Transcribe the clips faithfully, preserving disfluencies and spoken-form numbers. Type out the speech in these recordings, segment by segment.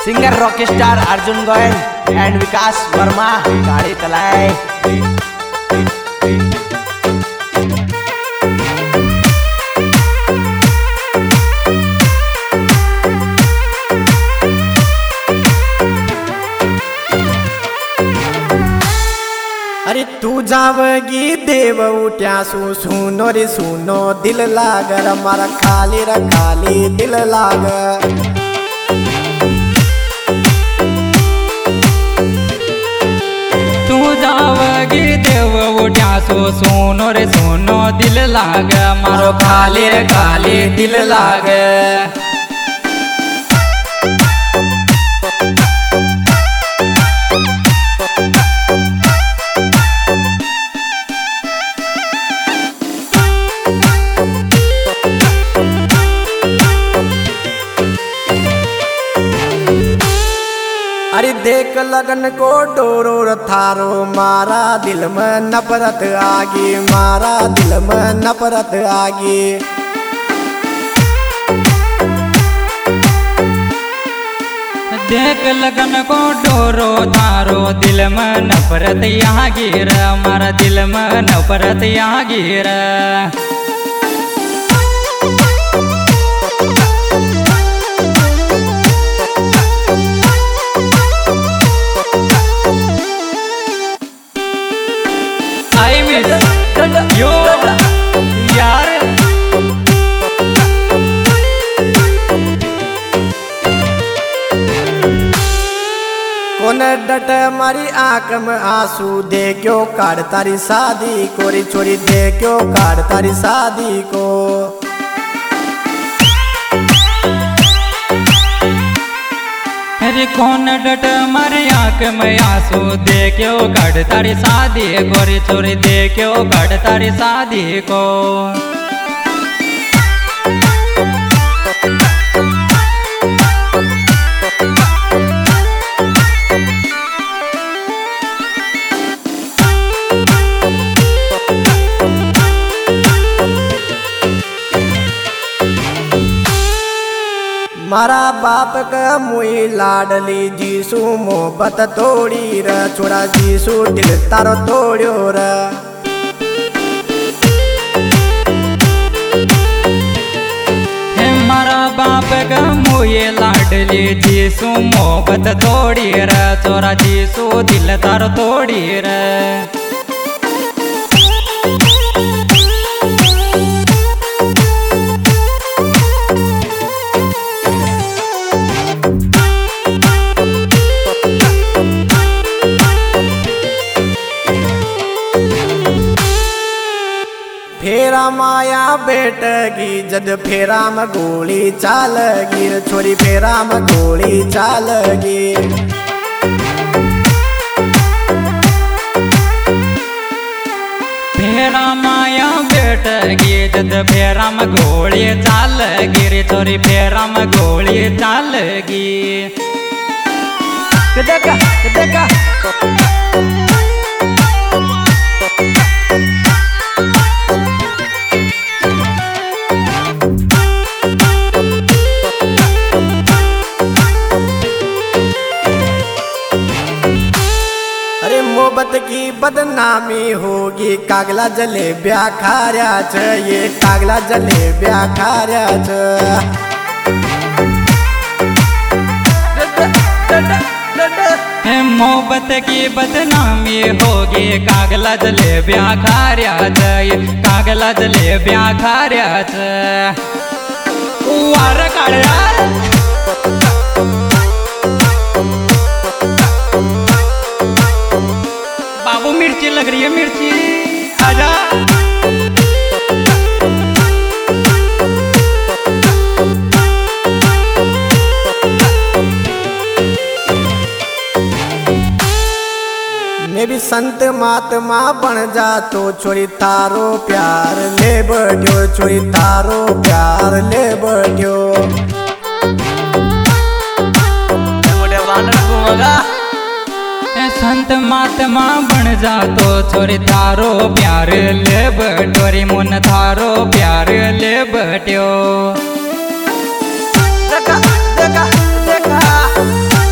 Singer rock star Arjun Goyal and Vikas Verma गाड़ी चलाए। अरे तू जावगी देव उठ्या सु सुनो रे सुनो दिल लाग मारा खाली रा खाली दिल लाग। तू जावगी देव उठ्या सु सुनो रे सुनो दिल लाग मारो खाली रे खाली दिल लाग। अरे देख लगन को डोरो थारो मारा दिल में नफरत आगी मारा दिल में नफरत आगी। देख लगन को डोरो थारो दिल में नफरत यहाँ गिर मारा दिल में नफरत यहाँ गिर। यो यार कौन डट मारी आंख में आंसू दे क्यों काट तारी शादी कोरी छोरी दे क्यों काट तारी शादी को। अरे कौन डट मारी आंख में आंसू दे क्यों काट तारी शादी गोरी छोरी दे क्यों काट तारी शादी को। मारा बाप का मुई लाडली जीसू मोहब्बत तोड़ी र छोड़ा जीसू दिल तारो तोड़ो र। मारा बाप का मुई लाडली जीसू मोहब्बत तोड़ी र छोड़ा जीसू दिल तारो तोड़ी र। फेरा माया बेटगी जद फेरा में गोली चालगी छोरी फेरा में गोली चालगी। फेरा माया बेटगी जद फेरा में गोली चालगी रे छोरी फेरा में गोली चालगी। देखा देखा मोहब्बत की बदनामी होगी कागला जले ब्या खार्या छ ये कागला जले ब्या खार्या छ। मोहब्बत की बदनामी होगी कागला जले ब्या खार्या छ ये कागला जले ब्या खार्या छ। वार काढ्या बाबू मिर्ची लग रही है मिर्ची आजा। मैं भी संत महात्मा बन जा तो छोरी तारो प्यार ले बैठो छोरी तारो प्यार ले बैठो। संत महात्मा बन जा तो छोरी तारो प्यार ले बटोरी मुन थारो प्यार ले बट्यो। देखा देखा देखा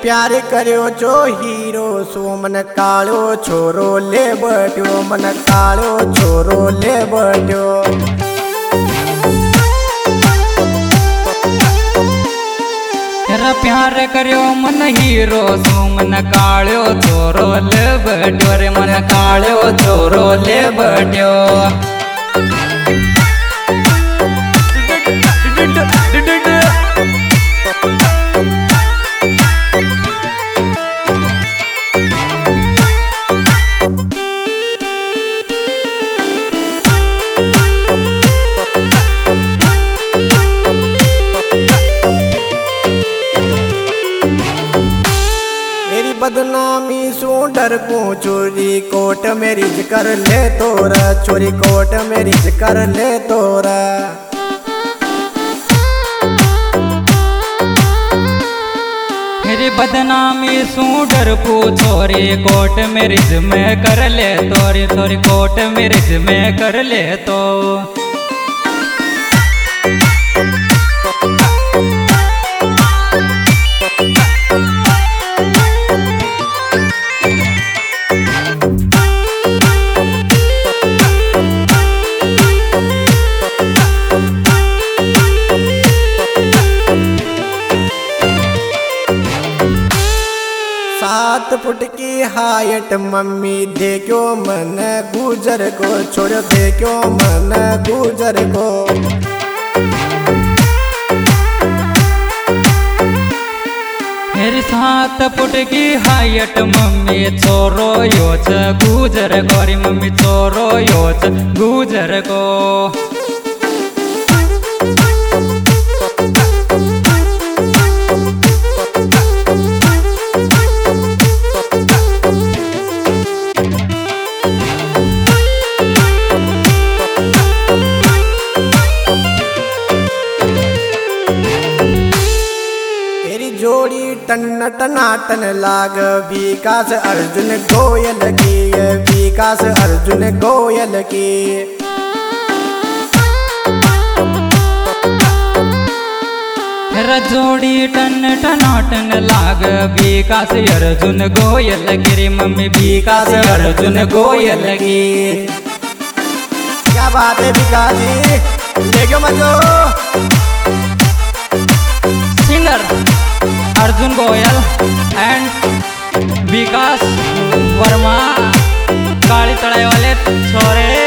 प्यार करो जो हीरो सो मन कालो छोरो ले बट्यो मन कालो छोरो ले बट्यो। तेरा प्यार करो मन हीरो सो मन कालो छोरो ले बट्यो रे मन कालो छोरो ले बट्यो। बदनामी सू डर को चोरी कोट मेरी कर ले तोरा चोरी कोट मेरी कर ले तोरा। मेरी बदनामी सू डर को चोरी कोट मेरी में कर ले तोरी तोरी कोट मेरी में कर ले तो। सात फुट की हाइट मम्मी देखो मन गुजर को छोड़ देखो मन गुजर को। मेरी सात फुट की हाइट मम्मी छोरो योच गुजर गोरी मम्मी छोरो योच गुजर को। जोड़ी टन टनाटन लाग विकास अर्जुन गोयल की विकास अर्जुन गोयल की। तेरा जोड़ी टन टनाटन लाग विकास अर्जुन गोयल गिरी मम्मी विकास अर्जुन गोयल की। क्या बात है विकास जी देखो मजो। सिंगर अर्जुन गोयल एंड विकास वर्मा काली तड़ाई वाले छोरे।